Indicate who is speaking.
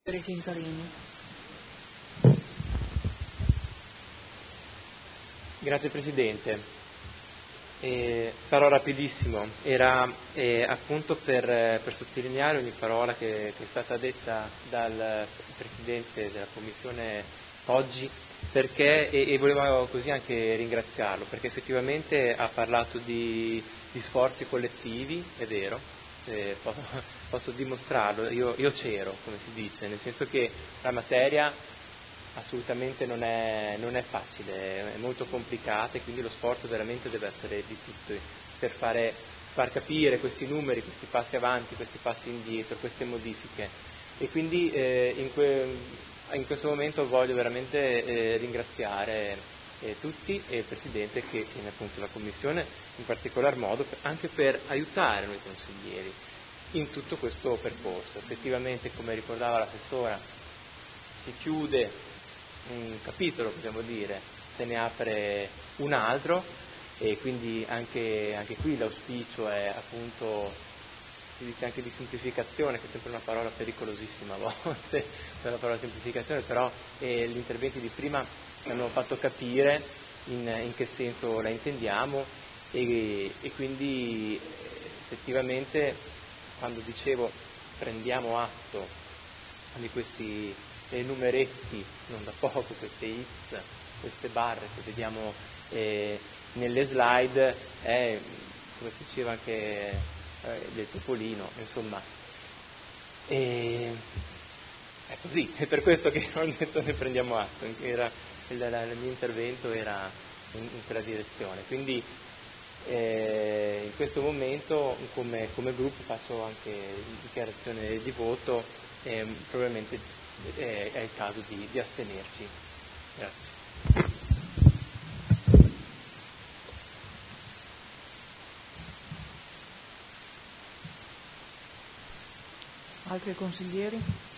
Speaker 1: Tintorini.
Speaker 2: Grazie Presidente. Sarò rapidissimo. Era appunto per sottolineare ogni parola che è stata detta dal Presidente della Commissione oggi, perché e volevo così anche ringraziarlo, perché effettivamente ha parlato di sforzi collettivi, è vero. Posso dimostrarlo, io c'ero, come si dice, nel senso che la materia assolutamente non è facile, è molto complicata e quindi lo sforzo veramente deve essere di tutti per far capire questi numeri, questi passi avanti, questi passi indietro, queste modifiche. E quindi in questo momento voglio veramente ringraziare tutti e il Presidente che appunto la Commissione in particolar modo anche per aiutare noi consiglieri in tutto questo percorso. Effettivamente, come ricordava l'assessora, si chiude un capitolo, possiamo dire, se ne apre un altro e quindi anche qui l'auspicio è appunto, si dice anche di semplificazione, che è sempre una parola pericolosissima a volte, la parola semplificazione, però gli interventi di prima hanno fatto capire in che senso la intendiamo e quindi effettivamente quando dicevo prendiamo atto di questi numeretti, non da poco, queste X, queste barre che vediamo nelle slide, come si diceva anche del topolino, insomma. È così, è per questo che ho detto ne prendiamo atto, il mio intervento era in quella direzione. Quindi in questo momento come gruppo faccio anche dichiarazione di voto, probabilmente è il caso di astenerci. Grazie.
Speaker 1: Altri consiglieri?